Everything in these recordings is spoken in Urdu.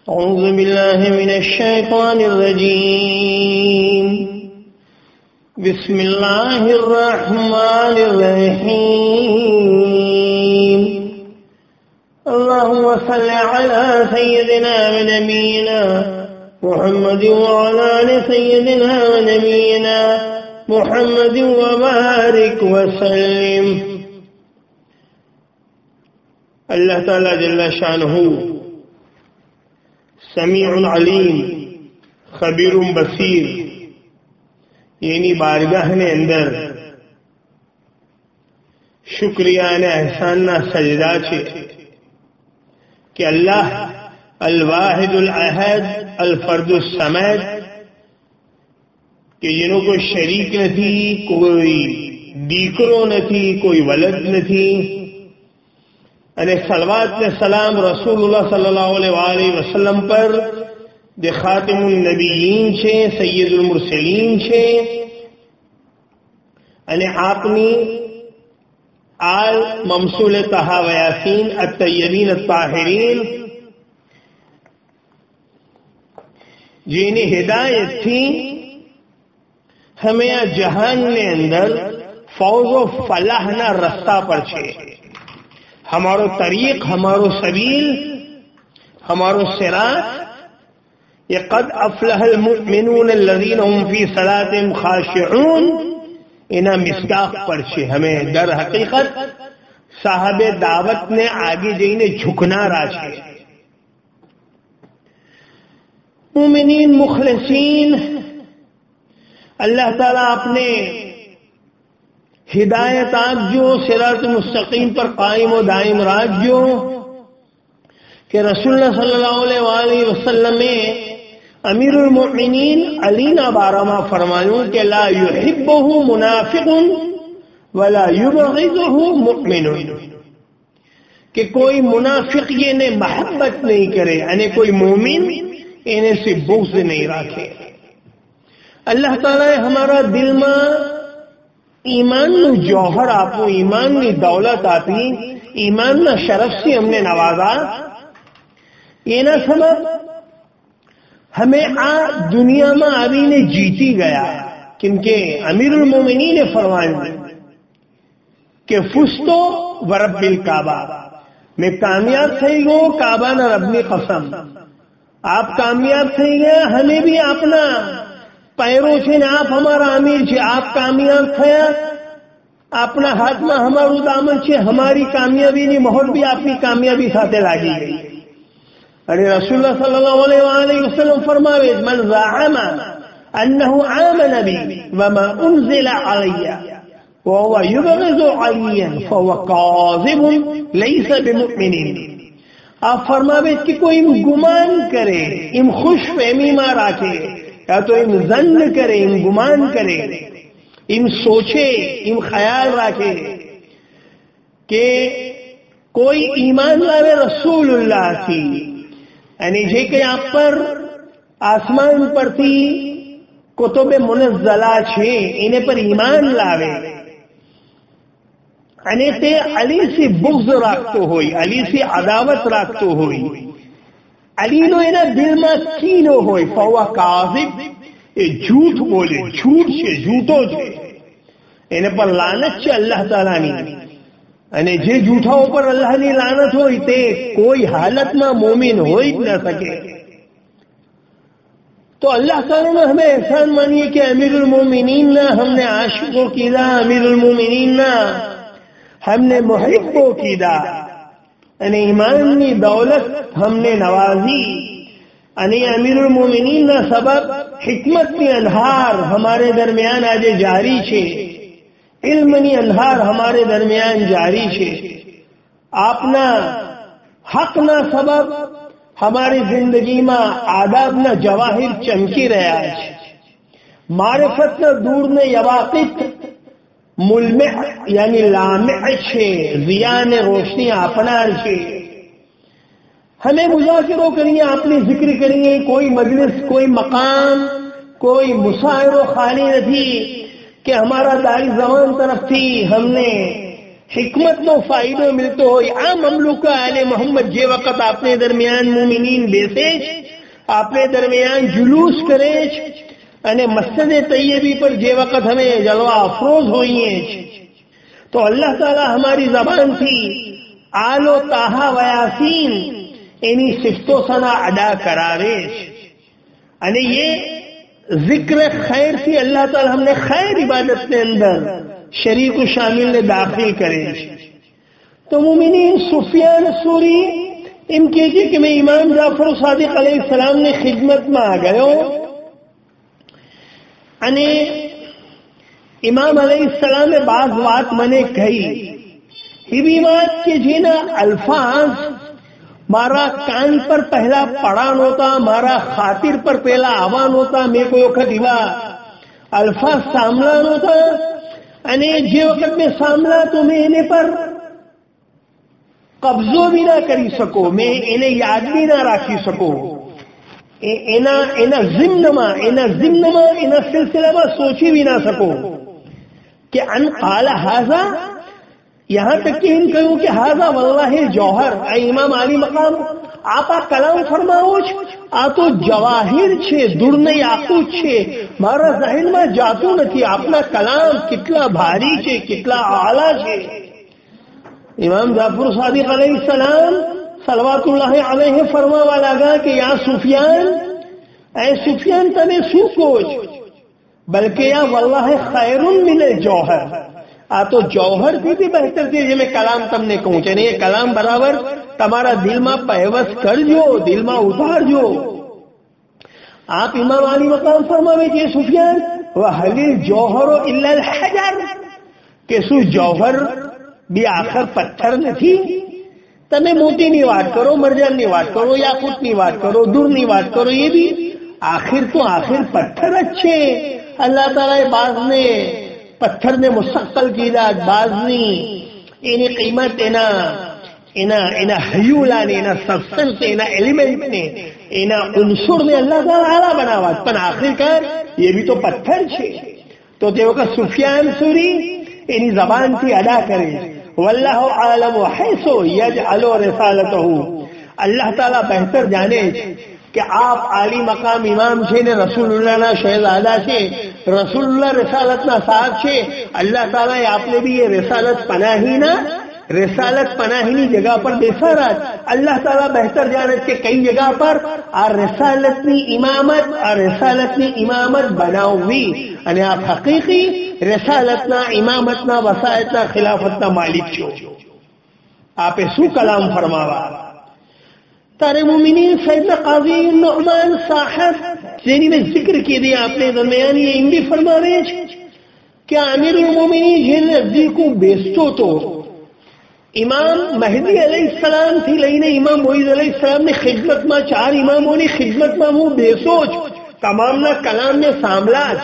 أعوذ بالله من الشيطان الرجيم. بسم الله الرحمن الرحيم. اللهم صل على سيدنا ونبينا محمد وعلى آل سيدنا ونبينا محمد وبارك وسلم. اللہ تعالی جل شانہ سمیع علیم خبیر بصیر یعنی بارگاہ نے اندر شکریہ نے احسان نہ سجدہ چھے کہ اللہ الواحد الاحد الفرد الصمد کہ جنہوں کو شریک نہ تھی، کوئی دیکرو نہ تھی، کوئی ولد نہ تھی. અને સલવાત ને સલામ રસૂલુલ્લાહ સલ્લલ્લાહુ અલૈહિ વસલ્લમ પર જે ખાતિમુન નબીયીન છે, સૈયદુલ મુરસલીન છે, અને આપની આલ મમસૂલ તહા વ યાસીન અત-તય્યબીન અત-તાહિરીન જેની હિદાયત થી હમે આ જહાનને અંદર ફૌઝ વ ફલાહના રસ્તા પર છે. ہمارو طریق، ہمارو سبیل، ہمارو صراط یہ قد افلح المؤمنون الذین هم فی صلاتهم خاشعون انہا مصداق پر چھے. ہمیں در حقیقت صاحب دعوت نے آگے جینے جھکنا را چھے. مومنین مخلصین اللہ تعالیٰ اپنے ہدایت آپ جو صراط مستقیم پر قائم و دائم راج جو کہ رسول اللہ صلی اللہ علیہ وسلم میں امیر المؤمنین علی نا بارما فرمایوں کہ لا یحبہ منافق ولا یبغضہ مؤمن کہ کوئی منافق یہ نے محبت نہیں کرے یعنی کوئی مومن انہیں سے بغض نہیں رکھے. اللہ تعالی ہمارا دل میں ایمان نو جوہر آپو، ایمان نی دولت آتی، ایمان نہ شرف سے ہم نے نوازا. یہ نہ سمجھ ہمیں دنیا میں ابھی نے جیتی گیا کیونکہ امیر المومنین نے فرمایا کہ فستو ورب الکعبہ میں کامیاب تھی گو کعبہ نہ ربنی قسم. آپ کامیاب تھی گئے، ہمیں بھی اپنا پیروں سے آپ ہمارا امیر چھے، آپ کامیاب تھیا اپنا ہاتھ میں ہمارو دامن چھے، ہماری کامیابی نہیں مہر بھی اپنی کامیابی ساتھ لاگی گئی. ارے رسول اللہ صلی اللہ علیہ وسلم فرماوے من زعم انه آمن بی وما انزل علی وهو یبغض علیا فهو کاذب لیس بمؤمن. آپ فرماوے کہ کوئی گمان کرے، ام خوش فہمی ما راکے، یا تو ام ظن کرے، ام گمان کرے، ام سوچے، ام خیال رکھے کہ کوئی ایمان لاوے رسول اللہ تھی یعنی جے کہ آپ پر آسمان پر تھی کتب منزلہ چھے انہیں پر ایمان لاوے یعنی تے علی سے بغض رکھتو ہوئی، علی سے عداوت رکھتو ہوئی، علی نو اینا دل میں کینو ہوئی، فہو کاذب یہ جھوٹ بولے، جھوٹ چھے، جھوٹو چھے، انہیں پر لعنت چھے اللہ تعالیٰ نہیں. یعنی جے جھوٹا اوپر اللہ نے لعنت ہوئی تے کوئی حالت میں مومن ہوئی نہ سکے. تو اللہ تعالیٰ نے ہمیں احسان مانیے کہ امیر المومنین نہ ہم نے عاشقوں کی دا، امیر المومنین نہ ہم نے محبوں کی دا، یعنی ایمانی دولت ہم نے نوازی، یعنی امیر المومنین نہ سبب حکمت کی انہار ہمارے درمیان آج جاری چھے، علم نی انہار ہمارے درمیان جاری چھے. آپنا حق نہ سبب ہماری زندگی میں آداب نہ جواہر چمکی رہا ہے، معرفت نہ دور نے یواقت ملمع یعنی لامع چھے، ضیاء نے روشنی اپنار چھے. ہمیں مذاکروں کریے، اپنی ذکر کریے، کوئی مجلس، کوئی مقام، کوئی مشاعرہ خالی نہ تھی کہ ہمارا داری زمان طرف تھی، ہم نے حکمت نو فائدو ملتو ہو عام مملوکہ آل محمد جے وقت آپ نے درمیان مومنین بیسیج آپ نے درمیان جلوس کریچ انے مسجد طیبی پر جے وقت ہمیں جلوہ افروز ہوئی ہیں تو اللہ تعالی ہماری زبان تھی آل و طٰہٰ و یاسین انہی صفت و ثنا ادا کراویش انے یہ ذکر خیر تھی اللہ تعالی ہم نے خیر عبادت کے اندر شریک و شامل نے داخل کرے تو مومنین سفیان ثوری ان کے کہ میں امام جعفر صادق علیہ السلام نے خدمت میں آ گئے انے امام علیہ السلام نے بعض بات منے کہی ہی بھی بات کہ جینا الفاظ مارا کان پر پہلا پڑان ہوتا مارا خاطر پر پہلا آوان ہوتا میں کوئی وقت ہوا الفاظ ساملان ہوتا انے جے وقت میں ساملا تو میں انہیں پر قبضو بھی نہ کری سکو میں انہیں یاد بھی نہ رکھی سکو اینا ضمن سلسلہ میں سوچی بھی نہ سکو کہ ان قال ہذا یہاں تک کہ ان کہوں کہ ہذا واللہ جوہر اے امام علی مقام آپا کلام فرماؤچ آ تو جواہر چھے درن یاقوت چھے مارا ذہن میں جاتو نتھی اپنا کلام کتلا بھاری چھے کتلا اعلیٰ چھے امام جعفر صادق علیہ السلام صلوات اللہ علیہ فرماوا لگا کہ یا سفیان اے سفیان تمہیں سو کوچ بلکہ یا واللہ خیر من الجوہر آ تو جوہر بھی بہتر تھی جی میں کلام تم نے کہوں چاہیے یہ کلام برابر تمہارا دل میں پیوس کر جو دل میں اتار جو آپ امام علی مقام فرماوے کہ سفیان وَهَلِ الْجَوْهَرُ إِلَّا الْحَجَرُ کہ سو جوہر بھی آخر پتھر نہیں تمہیں موتی نہیں واٹ کرو مرجان نہیں واٹ کرو یاقوت نہیں واٹ کرو در نہیں واٹ کرو یہ بھی آخر تو آخر پتھر اچھے اللہ تعالی بعض نے پتھر نے مستقل کی داد بعض نے انہیں قیمت اینا حیولا نے اینا سبسٹنس نے اینا ایلیمنٹ نے اینا عنصر نے اللہ تعالی اعلیٰ بناوات پن آخر کار یہ بھی تو پتھر چھے تو دیو کا سفیان ثوری انہی زبان تھی ادا کرے واللہ عالم حیث یجعل رسالتہ اللہ تعالی بہتر جانے کہ آپ عالی مقام امام چھے نے رسول اللہ نا شہزادہ چھے رسول اللہ رسالت نا صاحب چھے اللہ تعالی آپ نے بھی یہ رسالت پناہی جگہ پر بے سارت اللہ تعالی بہتر جانت کے کئی جگہ پر رسالت نی امامت بناؤ بھی یعنی آپ حقیقی رسالتنا امامتنا وسائتنا خلافتنا مالک چھو آپ سو کلام فرماوا تارے مومنین سیدنا قاضی نعمان صاحب جنہی میں ذکر کی دی آپ نے درمیان یہ ان بھی فرما رہے کہ امیر المومنین جن نزدیکوں بیستو تو امام مہدی علیہ السلام تھی لیکن امام موعظ علیہ السلام نے خدمت میں 4 اماموں نے خدمت میں وہ بے سوچ تمام نہ کلام میں ساملاج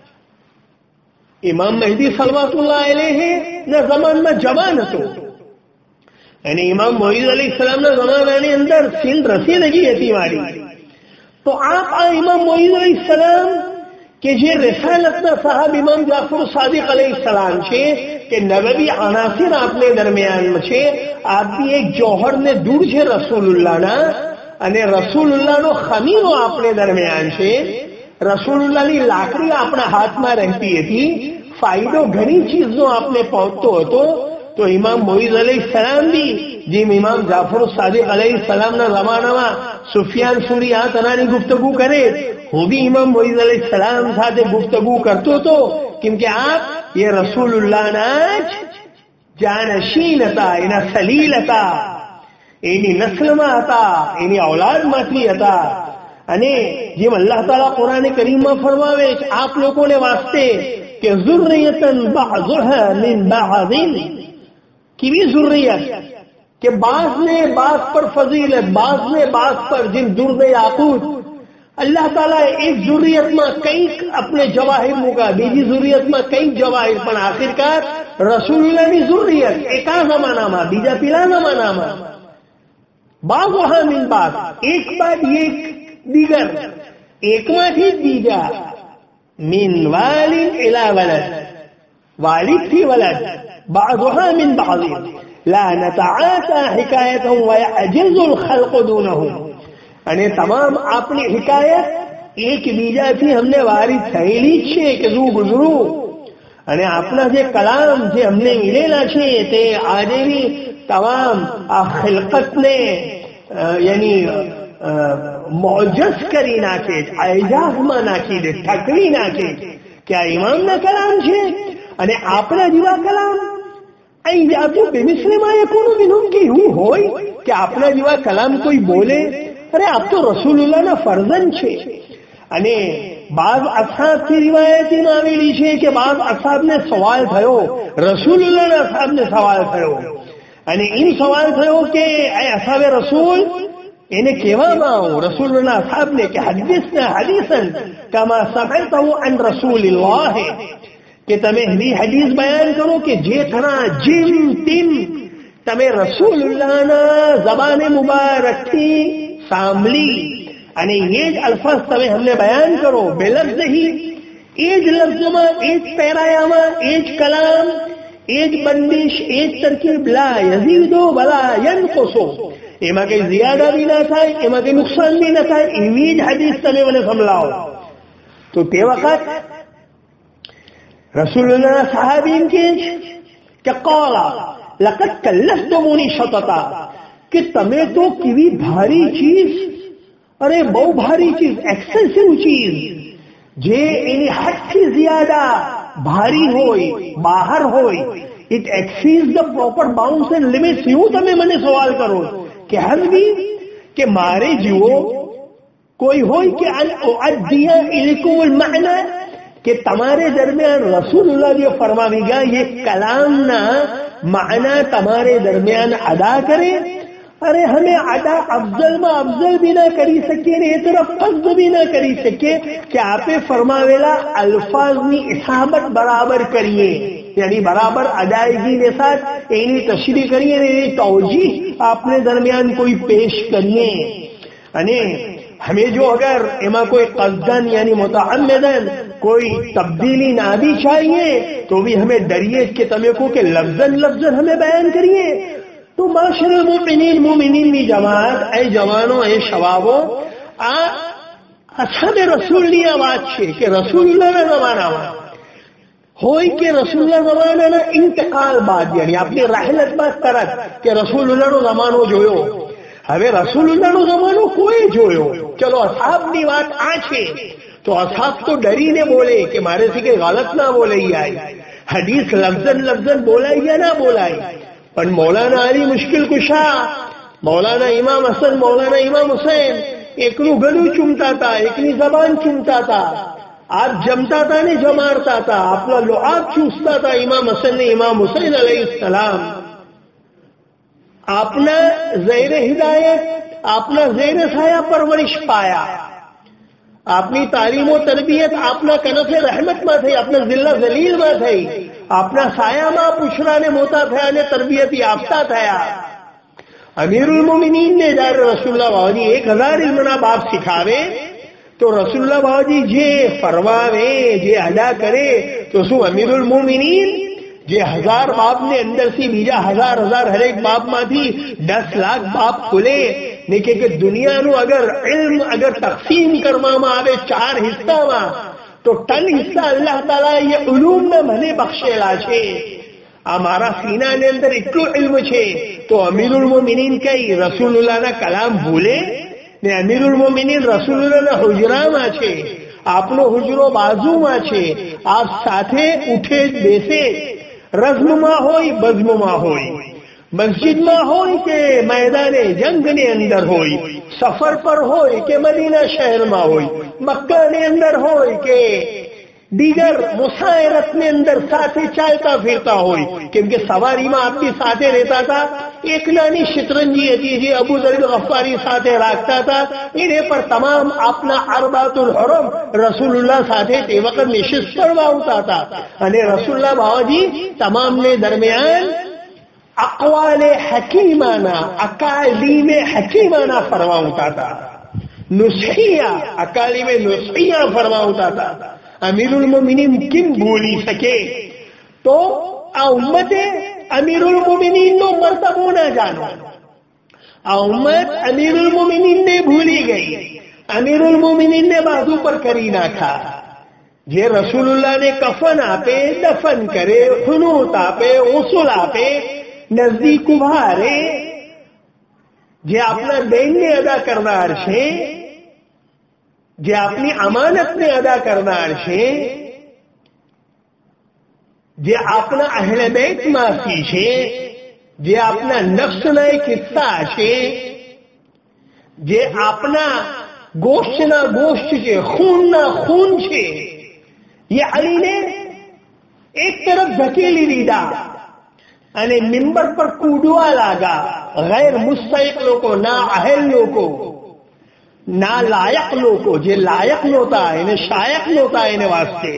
امام مہدی صلوات اللہ علیہ نہ زمان میں جوانتو یعنی امام موعظ علیہ السلام نہ زمانے اندر سن رسیدگی ہے ماری تو آپ امام موعظ علیہ السلام کہ یہ رسالت نہ صاحب امام جعفر صادق علیہ السلام چھے کہ نبوی عناصر آپ نے درمیان میں چھے آپ بھی ایک جوہر نے دور چھے رسول اللہ نا انے رسول اللہ نو خمینو آپ نے درمیان چھے رسول اللہ لی لاکڑی اپنا ہاتھ میں رہتی تھی فائدو گھنی چیزوں آپ نے پہنچتو تو امام موعظ علیہ السلام بھی جیم امام جعفر صادق علیہ السلام نا زمانہ میں سفیان ثوری آت انانی گفتگو کرے وہ بھی امام موعظ علیہ السلام ساتھ گفتگو کرتو تو کیونکہ آپ یہ رسول اللہ ناج جانشینتا اینا سلیلتا اینی نسل ما اتا اینی اولاد ماتری اتا انے جیم اللہ تعالیٰ قرآن کریم میں فرماوے آپ لوگوں نے واسطے کہ ذریتن بعضها من بعض کی بھی ذریت کہ بعض نے بعض پر فضیلت بعض نے بعض پر جن درد یاقوت اللہ تعالیٰ ایک ذریت میں کئی اپنے جواہر مکا بیجی ذریت میں کئی جواہر پر آخر کار رسول اللہ کی ذریت ایکا زمانہ میں بیجا پیلا زمانہ میں بعض وہاں من بعض ایک بعد ایک دیگر ایک میں تھی بیجا من والد الى ولد والد تھی ولد بعضها من بعض لا نتعاطى حکایتهم ويعجز الخلق دونهم. અને તમામ આપણી હિકાયત એકબીજાથી અમને વારી થયેલી જ છે કે રૂબરૂ. અને આપણા જે કલામ જે અમને મિલેલા છે તે આજેની તમામ આ ખિલકતને યાની મોજસ કરી નાખે, એજાઝમાં નાખી દે, ઠકવી નાખે કે આ ઇમામના કલામ છે. અને આપણા જેવા કલામ અહીં જાતું બેમિસ્લેમાં એ કોનું વિનમ કે એવું હોય કે આપણા જેવા કલામ કોઈ બોલે? અરે આપ તો રસૂલુલ્લાહના ફરજન છે. અને બાદ અસહાબથી રિવાયતીમાં આવેલી છે કે બાદ અસહાબને સવાલ થયો, રસૂલુલ્લાહના અસહાબને સવાલ થયો, અને એમ સવાલ થયો કે એ અસહાબે રસૂલ એને કહેવામાં આવો રસૂલના અસહાબને કે હદીસના હદીસન કમા સમિઅતહુ અન રસૂલિલ્લાહ, કે તમે એવી હદીસ બયાન કરો કે જે થણા જીમ તીમ તમે રસૂલુલ્લાહના ઝબાને મુબારકથી સાંભળી અને એ જ અલ્ફાઝ તમે અમને બયાન કરો બેલફ્ઝહી, એ જ લફ્ઝમાં, એ જ પેરાયામાં, એ જ કલામ, એ જ બંદિશ, એ જ તરકીબ, લા યઝીદુ વલા યનકુસુ, એમાં કઈ ઝિયાદા બી ના થાય, એમાં કઈ નુકસાન બી ના થાય, એવી જ હદીસ તમે મને સંભળાવો. તો તે વખત રસૂલુલ્લાહ સાહાબી એમ કે qala લaqad કલ્લફતુમૂની શતતા, કે તમે તો કેવી ભારી ચીજ, અરે બહુ ભારી ચીજ, એક્સેસિવ ચીજ જે એની હદથી જ્યાદા ભારી હોય, બહાર હોય, it exceeds the proper bounds and limits, એવું તમે મને સવાલ કરો કે હસબી કે મારે જેવો કોઈ હોય કે અદ્દિયા ઇલકુલ માના, કે તમારે દરમિયાન રસૂલુલ્લાહ જે ફરમાવી ગયા એ કલામના માના તમારે દરમિયાન અદા કરે. અરે હમે અદા અફઝલમાં અફઝલ બી ના કરી શકીએ ને એ તરફ ફઝ બી ના કરી શકીએ કે આપે ફરમાવેલા અલ્ફાઝની ઇસાબત બરાબર કરીએ, યાની બરાબર અદાયગીને સાથ એની તશરીહ કરીએ ને એની તવજીહ આપને દરમિયાન કોઈ પેશ કરીએ. અને हमें जो अगर एमा कोई कस्दन यानी मुतअम्मिदन कोई तब्दीली ना भी चाहिए तो भी हमें डरिए कि तमें को के लफ्जन लफ्जन हमें बयान करिए. तो माशरल मोमिनीन ની જમાત, એ જવાનો, એ શવાબો, આ અસહાબે રસૂલની આ વાત છે કે રસૂલુલ્લાહના જમાનામાં હોય કે રસૂલુલ્લાહ જમાનાના ઇન્તકાલ બાદ, યાની આપની રહેલત બાદ તરત કે રસૂલુલ્લાહનો જમાનો જોયો, હવે રસૂલુલ્લાહનો જમાનો કોઈ જોયો, ચલો અસહાબની વાત આ છે તો અસહાબ તો ડરીને બોલે કે મારેથી કઈ ગલત ના બોલાઈ જાય, હદીસ લફ્ઝન લફ્ઝન બોલાઈ ગયા ના બોલાય. પણ મૌલાના અલી મુશ્કિલ કુશા, મૌલાના ઇમામ હસન, મૌલાના ઇમામ હુસૈન એકનું ગળું ચૂમતા હતા, એકની જબાન ચૂમતા હતા, આપ જમતા હતા ને જમાડતા હતા, આપના લોહાબ ચૂસતા હતા ઇમામ હસન ને ઇમામ હુસૈન અલૈહિસ્સલામ. આપના ઝૈર હિદાયત, આપના ઝૈર સાયા પરવરિશ પાયા, આપની તાલીમો તરબિયત આપના કનફે રહેમતમાં થઈ, આપના જિલ્લા જલીલમાં થઈ, આપના સાયામાં પુછરાને મોટા થયા અને તરબિયત યાફતા થયા. અમીરુલ મોમિનીનને જ્યારે રસૂલુલ્લાહ બાવાજી 1000 ઇલ્મના બાપ શીખાવે તો રસૂલુલ્લાહ બાવાજી જે ફરમાવે, જે અદા કરે, તો શું અમીરુલ મોમિનીન જે 1000 બાપને અંદરથી બીજા 1000 હરેક બાપમાંથી 10 લાખ બાપ ખુલે ને કે દુનિયાનું અગર ઇલ્મ અગર તકસીમ કરવામાં આવે 4 હિસ્સામાં તો ટન હિસ્સા અલ્લાહ તાલા એ ઉલૂમને મને બક્ષેલા છે. આ મારા સીનાની અંદર એટલું ઇલ્મ છે તો અમીરુલ મોમિનીન કઈ રસૂલુલ્લાહના કલામ ભૂલે ને? અમીરુલ મોમિનીન રસૂલુલ્લાહના હુજરામાં છે, આપનો હુજરો બાજુમાં છે, આપ સાથે ઉઠે જ બેસે, રઝ્મમાં હોય બઝ્મમાં હોય, મસ્જિદમાં હોય કે મેદાને જંગની અંદર હોય, સફર પર હોય કે મદીના શહેરમાં હોય, મક્કાની અંદર હોય કે દીગર મુસાયરતની અંદર સાથે ચાલતા ફિરતા હોય. કેમ કે સવારીમાં આપની સાથે રહેતા હતા, એક નાની શિતરંજી હતી જે અબુ ઝર ગફારી સાથે રાખતા હતા, એને પર તમામ આપના અરબાતુલ હરમ રસૂલુલ્લાહ સાથે તે વખત નિશિત ફરમાવતા હતા. અને રસૂલુલ્લાહ બાવાજી તમામને દરમિયાન અકવાલે હકીમાના, અકાલીમે હકીમાના ફરમાવતા હતા, નુસ્ખિયા, અકાલીમે નુસ્ખિયા ફરમાવતા હતા. અમીરુલ મોમિનીન કેમ બોલી શકે? તો امت امیر المومنین نو مرتبہ نہ جانو، امت امیر المومنین نے بھولی گئی، امیر المومنین نے بازو پر کرینا کھا، جے رسول اللہ نے کفن آپے دفن کرے، خنوت آپے غسل آپے نزدیک ابھارے، جے اپنا دین نے ادا کرنا عرشے، جے اپنی امانت نے ادا کرنا عرشے، جے اپنا اہل بیت معافی چھے، جے اپنا نفس نئے قصہ چھے، جے اپنا گوشت نہ گوشت چھے، خون نہ خون چھے، یہ علی نے ایک طرف دھکیلی دیدا یعنی ممبر پر کوڈوا لاگا غیر مستحق لوگوں، نا اہل لوگوں، نا لائق لوگوں، جے لائق لوتا ہے انہیں شائق لوتا ہے انہیں واسطے،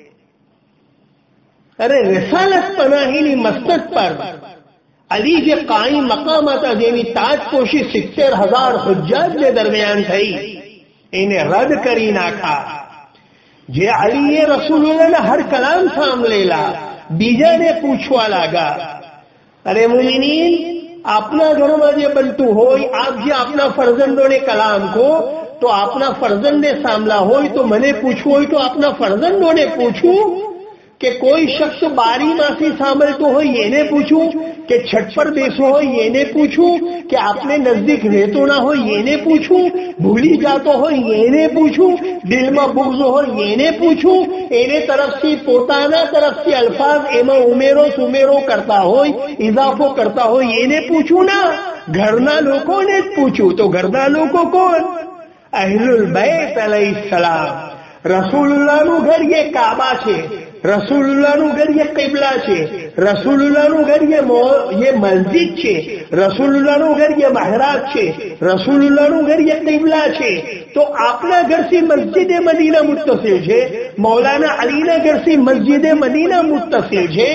ارے رسالت پناہینی مسند پر علی کے قائم مقامات جیمی تاج پوشی 70,000 حجاج کے درمیان تھی، انہیں رد کری نہ کھا، جے علی رسول اللہ نے ہر کلام سامنے لا، بیجا نے پوچھوا لاگا، ارے مومنین اپنا گھر میں جو بنتو ہوئی، آپ جی اپنا فرزندوں نے کلام کو تو اپنا فرزند نے ساملا ہوئی تو میں نے پوچھو ہوئی تو اپنا فرزندوں نے پوچھو کہ کوئی شخص باری ماسی سامل تو ہو یہ نے پوچھو، کہ چھٹ پر بیسو ہو یہ نے پوچھو، کہ اپنے نزدیک رہتو نہ ہو یہ نے پوچھو، بھولی جاتو ہو یہ نے پوچھو، دل میں بغض ہو یہ نے پوچھو، اینے طرف سے پوتانا طرف سے الفاظ ایما امیرو سمیرو کرتا ہو اضافو کرتا ہو یہ نے پوچھو نا، گھرنا لوگوں نے پوچھو، تو گھرنا لوگوں کون؟ اہل البیت علیہ السلام، رسول اللہ نو گھر یہ کعبہ چھے، رسول اللہ نو گھر یہ قبلہ چھے، رسول اللہ نو گھر یہ مسجد چھے، رسول اللہ نو گھر یہ محراب چھے، رسول اللہ نو گھر یہ قبلہ چھے، تو اپنا گھر سے مسجد مدینہ متصل چھے، مولانا علی نا گھر سے مسجد مدینہ متصل چھے،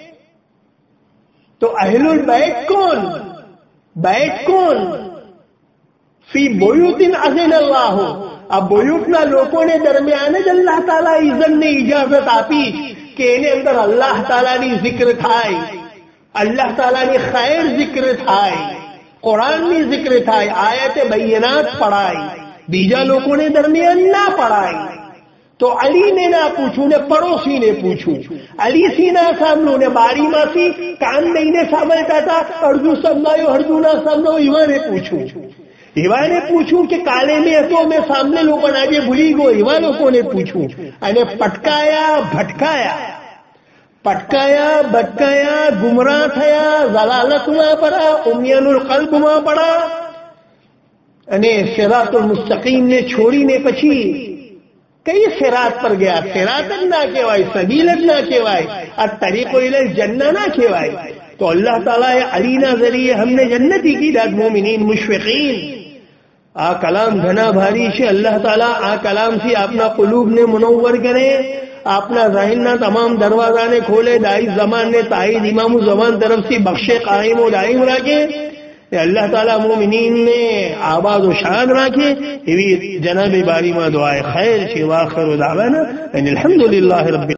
تو اہل البیت کون؟ بیت کون؟ فی بیوت اذن اللہ، اب بیوتنا لوگوں نے درمیان اللہ تعالیٰ اذن نے اجازت آپی کہ انہیں اندر اللہ تعالیٰ نے ذکر تھائی، اللہ تعالیٰ نے خیر ذکر تھائی، قرآن نے ذکر تھائی، آیت بینات پڑھائی، بیجا لوگوں نے درمیان نہ پڑھائی، تو علی نے نہ پوچھو نے پڑوسی نے پوچھو، علی سی نہ سامنو نے باری ماسی کان نہیں نے ساملتا تھا، اردو سمجھائیو اردو نہ سمجھو، ایوہ نے پوچھو، ایوہ نے پوچھو کہ کالے میں اتو میں سامنے لوگوں آجے بھولی گو، ایوہ لوگوں نے پوچھو، انہیں پٹکایا بھٹکایا، پٹکایا بھٹکایا، گمراہ تھیا، ضلالت ماں پڑا، امیان القلب ماں پڑا، انہیں صراط المستقیم نے چھوڑی نے پچھی کئی صراط پر گیا، صراط نہ کہوائی، سبیلت نہ کہوائی، الطریق الی الجنہ نہ کہوائی، تو اللہ تعالیٰ علی نہ ذریعے ہم نے جنتی کی داد مومنین مشفقین، آ کلام گھنا بھاری سے اللہ تعالیٰ آ کلام سے اپنا قلوب نے منور کرے، اپنا ذہن نہ تمام دروازہ نے کھولے، دائی زمان نے تائید امام زمان طرف سے بخشے قائم و دائم رکھے، اللہ تعالیٰ مومنین نے آباد و شان رکھے، یہ جناب باری ما دعائے خیر سے، واخر دعوانا ان الحمدللہ رب